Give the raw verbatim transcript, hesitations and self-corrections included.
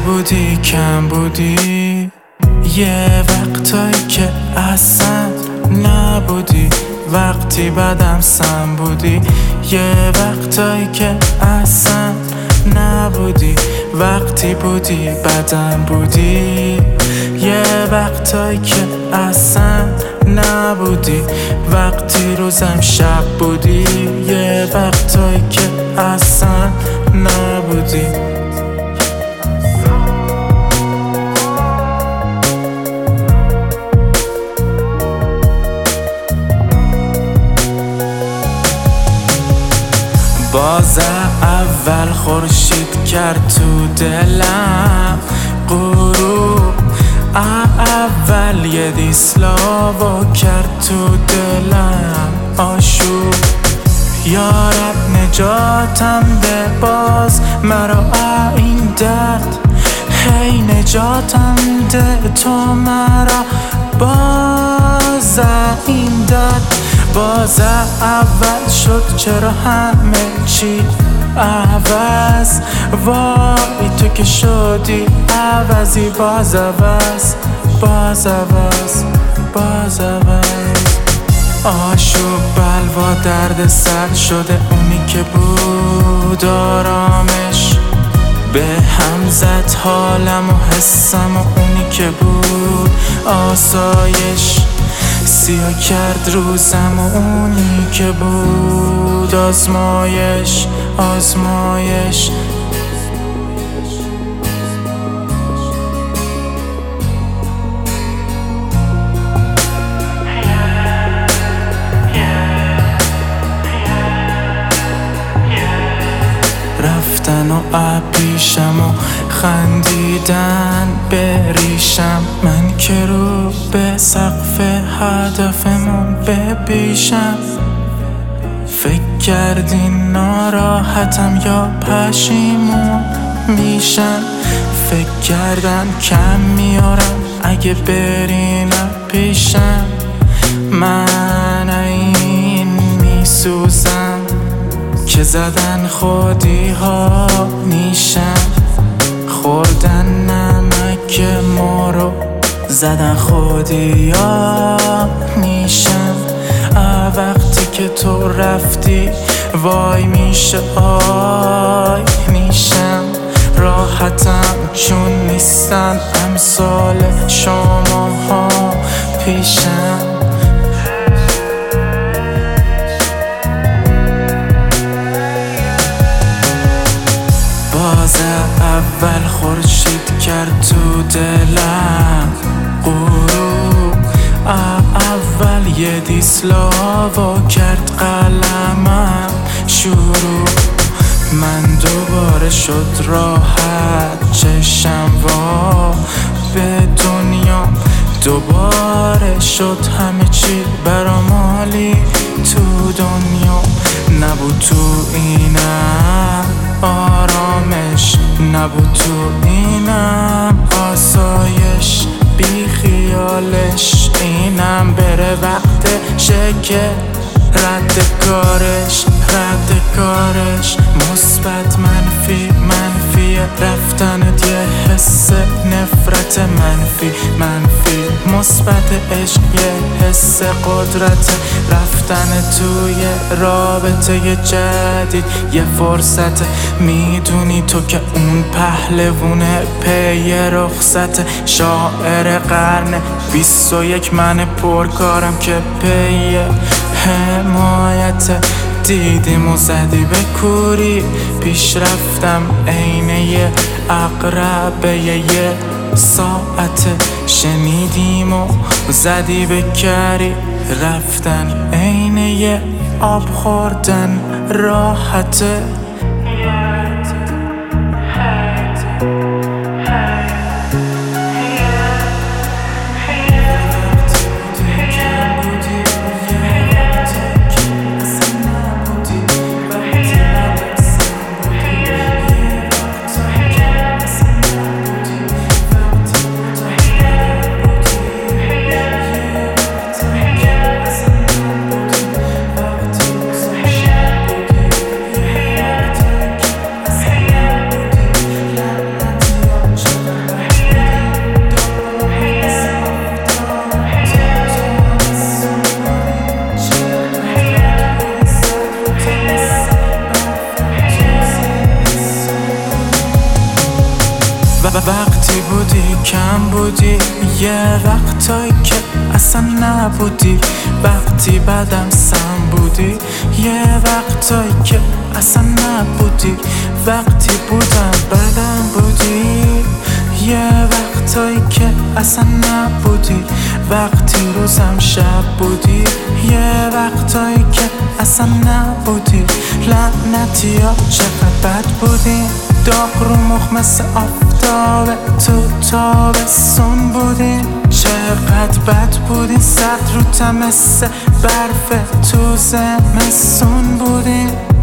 بودی کم بودی، یه وقتایی که اصلا نبودی، وقتی بدم سم بودی، یه وقتایی که اصلا نبودی، وقتی بودی بدم بودی، یه وقتایی که اصلا نبودی، وقتی روزم شب بودی، یه وقتایی که اصلا نبودی. باز اول خورشید کرد تو دلم غروب، اول یه دیسلاو کرد تو دلم آشوب. یارب نجاتم به باز مرا این درد، هی نجاتم ده تو مرا باز این درد. باز اول شد چرا همه چی عوض، وای تو که شدی عوضی، باز عوض باز عوض باز عوض. آشوب بلوا درد سر شده، اونی که بود آرامش به هم زد حالم و حسم، و اونی که بود آسایش سیاه کرد روزم، و اونی که بود آزمایش آزمایش. رفتن و پیشم و خندیدن به ریشم، من که رو به سقف هدفمون بپیشم. فکر کردین ناراحتم یا پشیمون میشم، فکر کردن کم میارم اگه برین پیشم. من این میسوزم که زدن خودی ها نیشم، خوردن نمک ما رو زدن خودی ها نیشم. وقتی که تو رفتی وای میشه آی میشم، راحتم چون نیستن امثال شما ها پیشم. باز اول خورشید کرد تو دلم غروب، اول یه دیسلاو کرد قلمم شروع. من دوباره شد راحت چشم وا به دنیا، دوباره شد همه چی برام عالی تو دنیا. نبود تو اینم آرامش، نبود تو اینم آسایش، بی خیالش اینم بره وقتشه که رد کارش رد کارش. مثبت منفی منفی رفتنت یه حس نفرت منفی منفی، مثبت عشق یه حس قدرت، رفتن توی رابطه جدید یه فرصت. میدونی تو که اون پهلوونه پی رخصت، شاعر قرن بیست و یک من پرکارم که پی حمایت. دیدیم و زدی به کوری، پیش رفتم عینه یه عقربه یه ساعت، شنیدیم و زدی به کری، رفتن عینه یه آب خوردن راحته. زیادی بودی کم بودی، یه وقتایی که اصلا نبودی، وقتی بدم سم بودی، یه وقتایی که اصلا نبودی، وقتی بودم بدم بودی، یه وقتایی که اصلا نبودی، وقتی روزم شب بودی، یه وقتایی که اصلا نبودی. لعنتی ها چقدر بد بودی، داغ رو مخ مثل آفتاب تو تابستون بودی، چقدر بد بودی، سرد رو مثل برف تو زمستون بودی.